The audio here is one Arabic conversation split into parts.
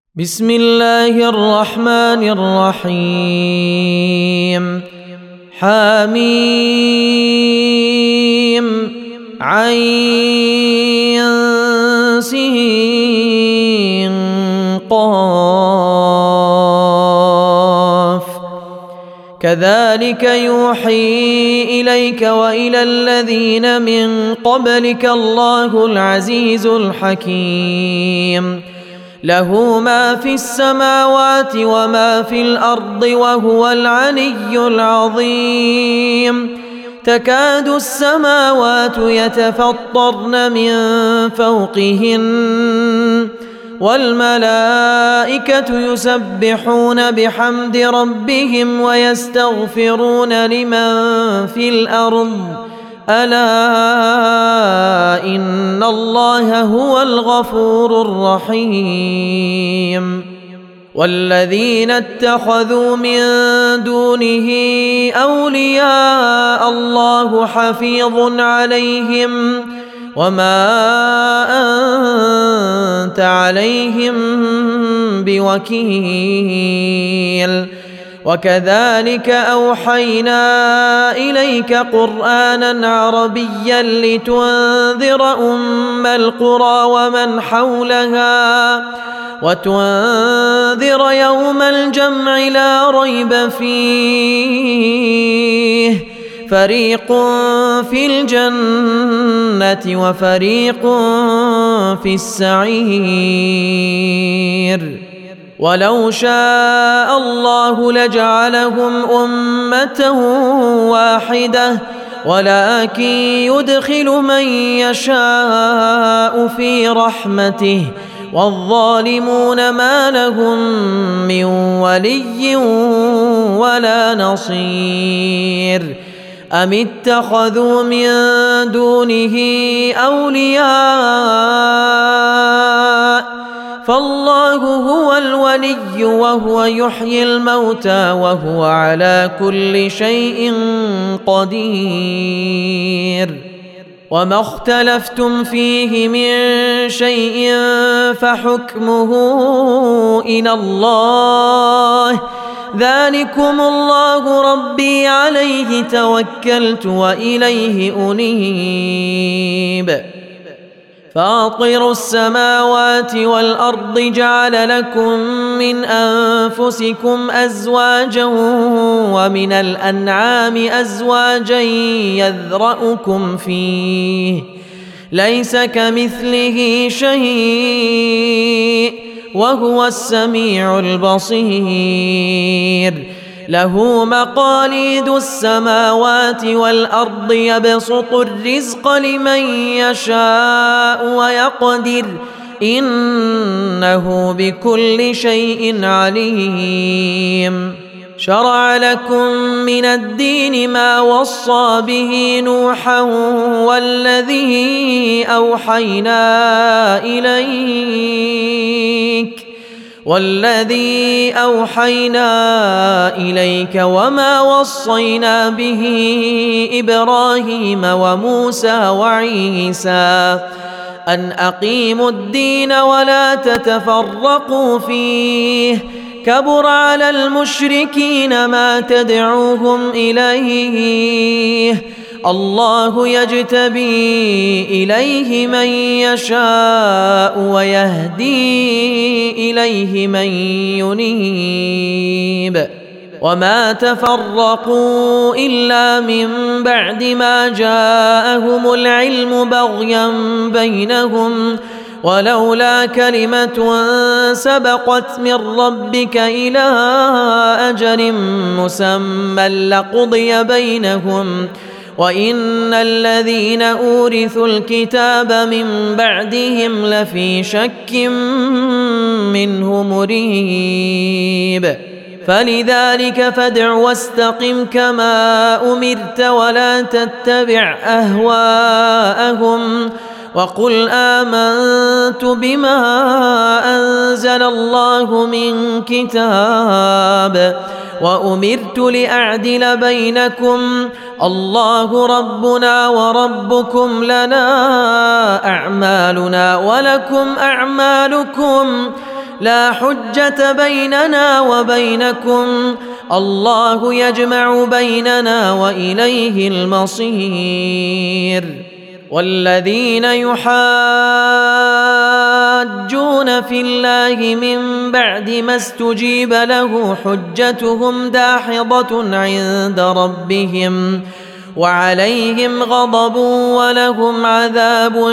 بسم الله الرحمن الرحيم حميم عين سين قاف كذلك يوحي إليك وإلى الذين من قبلك الله العزيز الحكيم له ما في السماوات وما في الأرض وهو العلي العظيم تكاد السماوات يتفطرن من فوقهن والملائكة يسبحون بحمد ربهم ويستغفرون لمن في الأرض ألا إن الله هو الغفور الرحيم والذين اتخذوا من دونه أولياء الله حفيظ عليهم وما أنت عليهم بوكيل وكذلك أوحينا إليك قرآنا عربيا لتنذر أم القرى ومن حولها وتنذر يوم الجمع لا ريب فيه فريق في الجنة وفريق في السعير ولو شاء الله لجعلهم أمة واحدة ولكن يدخل من يشاء في رحمته والظالمون ما لهم من ولي ولا نصير أم اتخذوا من دونه أولياء فالله هو الولي وهو يحيي الموتى وهو على كل شيء قدير وما اختلفتم فيه من شيء فحكمه إلى الله ذلكم الله ربي عليه توكلت وإليه أنيب فاطر السماوات والأرض جعل لكم من أنفسكم أزواجا ومن الأنعام أزواجا يذرأكم فيه ليس كمثله شيء وهو السميع البصير له مقاليد السماوات والأرض يبسط الرزق لمن يشاء ويقدر إنه بكل شيء عليم شرع لكم من الدين ما وصى به نوحا والذي أوحينا إليك وما وصينا به إبراهيم وموسى وعيسى أن أقيموا الدين ولا تتفرقوا فيه كبر على المشركين ما تدعوهم إليه الله يجتبي إليه من يشاء ويهدي إليه من ينيب وما تفرقوا إلا من بعد ما جاءهم العلم بغيا بينهم ولولا كلمة سبقت من ربك إلى أجل مسمى لقضي بينهم وإن الذين أورثوا الكتاب من بعدهم لفي شك منه مريب فلذلك فادع واستقم كما أمرت ولا تتبع أهواءهم وقل آمنت بما أنزل الله من كتاب وأمرت لأعدل بينكم الله ربنا وربكم لنا أعمالنا ولكم أعمالكم لا حجة بيننا وبينكم الله يجمع بيننا وإليه المصير والذين يحاجون في الله من بعد ما استجيب له حجتهم داحضة عند ربهم وعليهم غضب ولهم عذاب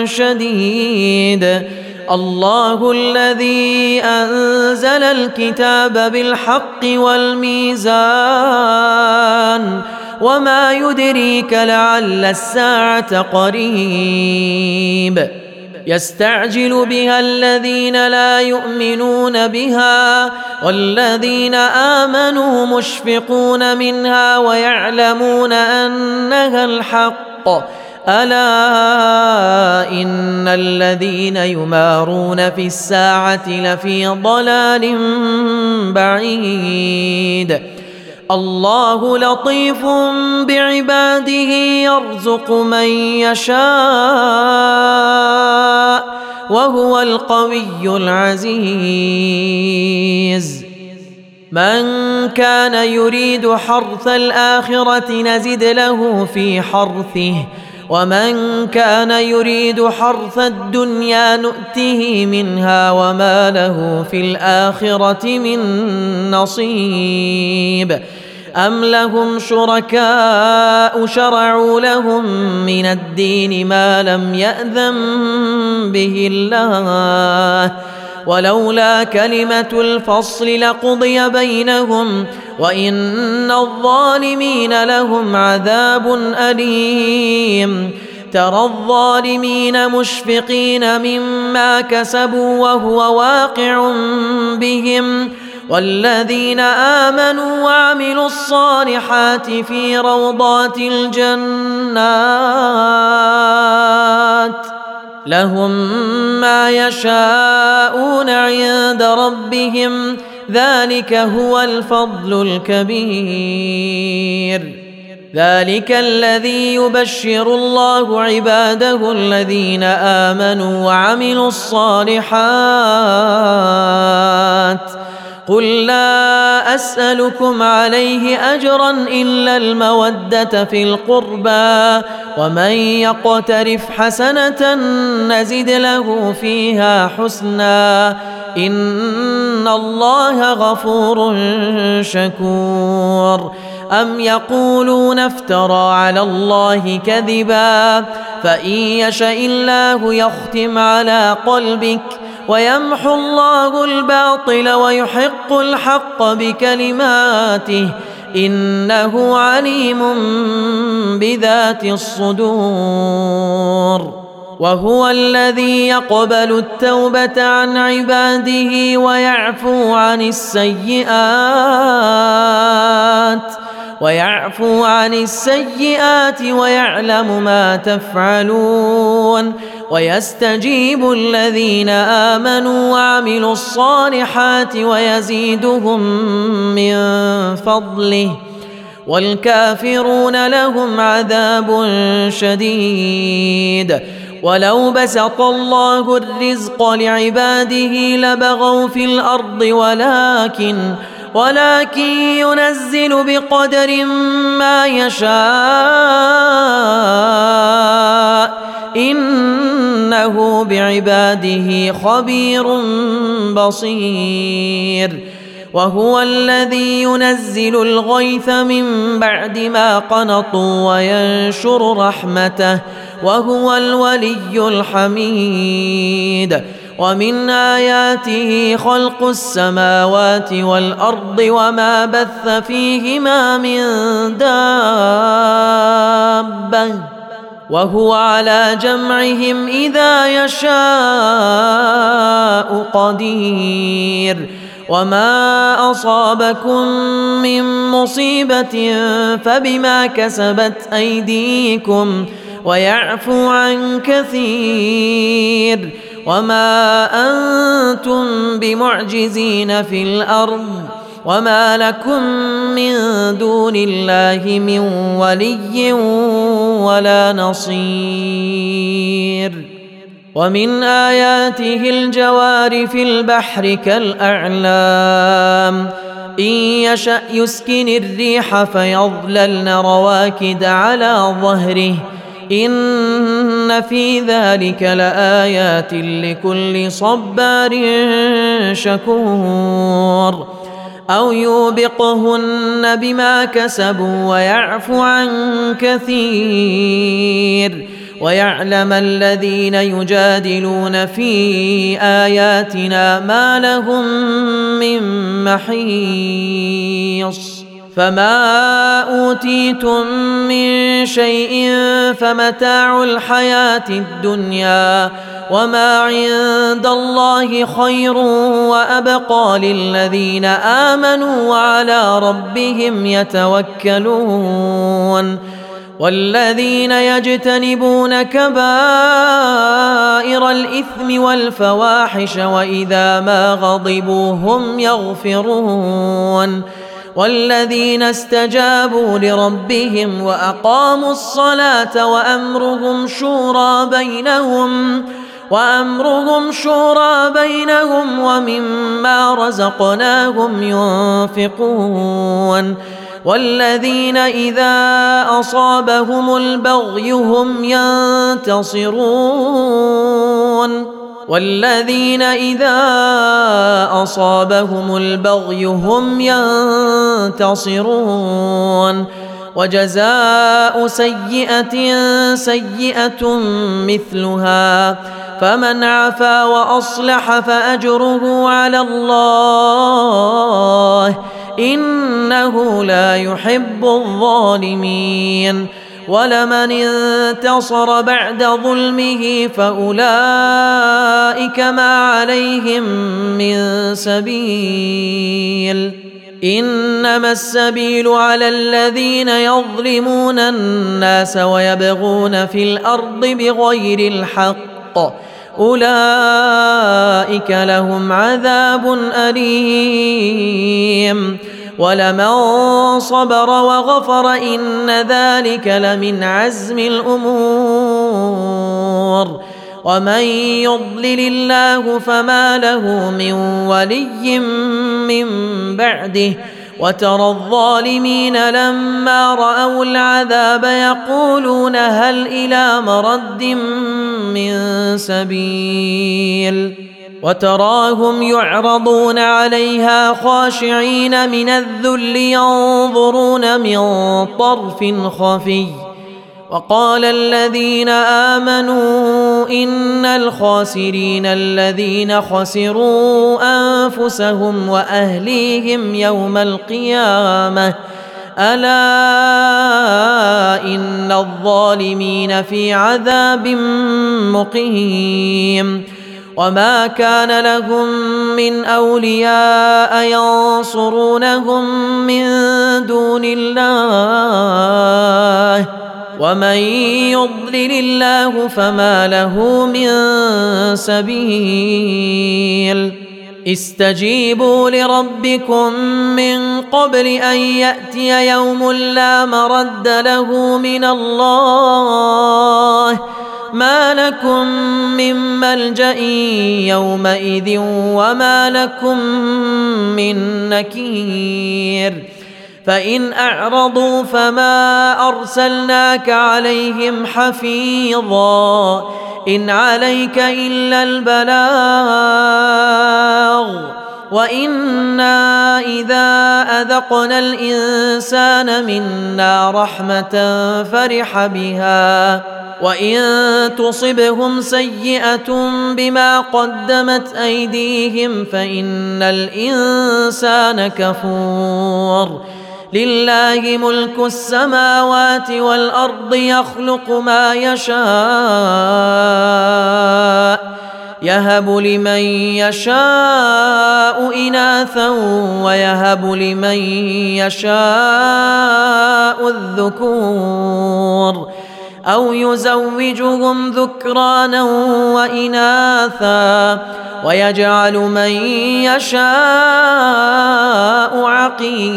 شديد الله الذي أنزل الكتاب بالحق والميزان وما يدريك لعل الساعة قريب يستعجل بها الذين لا يؤمنون بها والذين آمنوا مشفقون منها ويعلمون أنها الحق ألا إن الذين يمارون في الساعة لفي ضلال بعيد الله لطيف بعباده يرزق من يشاء وهو القوي العزيز من كان يريد حرث الآخرة نزد له في حرثه ومن كان يريد حرث الدنيا نؤته منها وما له في الآخرة من نصيب أم لهم شركاء شرعوا لهم من الدين ما لم يأذن به الله ولولا كلمة الفصل لقضي بينهم وإن الظالمين لهم عذاب أليم ترى الظالمين مشفقين مما كسبوا وهو واقع بهم والذين آمنوا وعملوا الصالحات في روضات الجنات لهم ما يشاءون عند ربهم ذلك هو الفضل الكبير ذلك الذي يبشر الله عباده الذين آمنوا وعملوا الصالحات قل لا أسألكم عليه أجرا إلا المودة في القربى ومن يقترف حسنة نزد له فيها حسنا إن الله غفور شكور أم يقولون افترى على الله كذبا فإن يشأ الله يختم على قلبك ويمحو الله الباطل ويحق الحق بكلماته إنه عليم بذات الصدور وهو الذي يقبل التوبة عن عباده ويعفو عن السيئات ويعلم ما تفعلون ويستجيب الذين آمنوا وعملوا الصالحات ويزيدهم من فضله والكافرون لهم عذاب شديد ولو بسط الله الرزق لعباده لبغوا في الأرض ولكن ينزل بقدر ما يشاء إنه بعباده خبير بصير وهو الذي ينزل الغيث من بعد ما قنطوا وينشر رحمته وهو الولي الحميد ومن آياته خلق السماوات والأرض وما بث فيهما من دابة وهو على جمعهم إذا يشاء قدير وما أصابكم من مصيبة فبما كسبت أيديكم ويعفو عن كثير وما أنتم بمعجزين في الأرض وما لكم من دون الله من ولي ولا نصير ومن آياته الجوار في البحر كالأعلام إن يشأ يسكن الريح فيظللن رواكد على ظهره إن في ذلك لآيات لكل صبار شكور أو يوبقهن بما كسبوا ويعفو عن كثير ويعلم الذين يجادلون في آياتنا ما لهم من محيص فما أوتيتم من شيء فمتاع الحياة الدنيا وما عند الله خير وأبقى للذين آمنوا وعلى ربهم يتوكلون والذين يجتنبون كبائر الإثم والفواحش وإذا ما غضبوا هم يغفرون والذين استجابوا لربهم وأقاموا الصلاة وأمرهم شورى بينهم ومما رزقناهم ينفقون والذين إذا أصابهم البغي هم ينتصرون وجزاء سيئة سيئة مثلها فمن عفا وأصلح فأجره على الله إنه لا يحب الظالمين ولمن انتصر بعد ظلمه فأولئك ما عليهم من سبيل إنما السبيل على الذين يظلمون الناس ويبغون في الأرض بغير الحق أولئك لهم عذاب أليم ولمن صبر وغفر إن ذلك لمن عزم الأمور ومن يضلل الله فما له من ولي من بعده وترى الظالمين لما رأوا العذاب يقولون هل إلى مرد من سبيل وتراهم يعرضون عليها خاشعين من الذل ينظرون من طرف خفي وقال الذين آمنوا إن الخاسرين الذين خسروا أنفسهم وأهليهم يوم القيامة ألا إن الظالمين في عذاب مقيم وما كان لهم من أولياء ينصرونهم من دون الله ومن يضلل الله فما له من سبيل استجيبوا لربكم من قبل أن يأتي يوم لا مرد له من الله ما لكم من ملجأ يومئذ وما لكم من نكير فإن أعرضوا فما أرسلناك عليهم حفيظا إن عليك إلا البلاغ وإنا إذا أذقنا الإنسان منا رحمة فرح بها وإن تصبهم سيئة بما قدمت أيديهم فإن الإنسان كفور لله ملك السماوات والأرض يخلق ما يشاء يهب لمن يشاء إناثا ويهب لمن يشاء الذكور أو يزوجهم ذكرانا وإناثا ويجعل من يشاء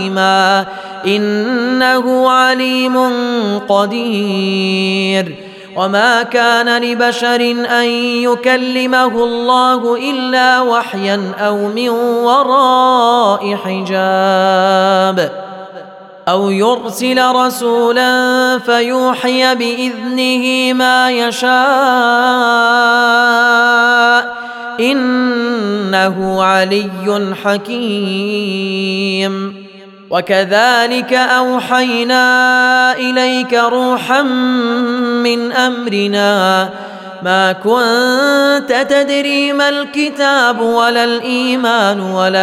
عقيما إنه عليم قدير وما كان لبشر أن يكلمه الله إلا وحيا أو من وراء حجاب أو يرسل رسولا فيوحي بإذنه ما يشاء إنه علي حكيم. وكذلك أوحينا إليك روحا من أمرنا ما كنت تدري ما الكتاب ولا الإيمان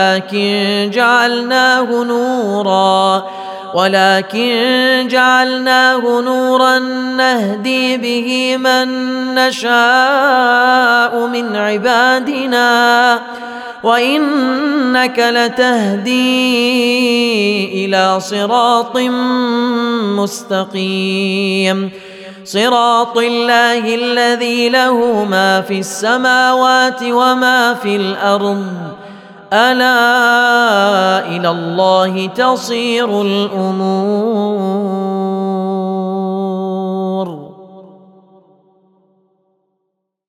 ولكن جعلناه نورا نهدي به من نشاء من عبادنا وإنك لتهدي إلى صراط مستقيم صراط الله الذي له ما في السماوات وما في الأرض ألا إلى الله تصير الأمور.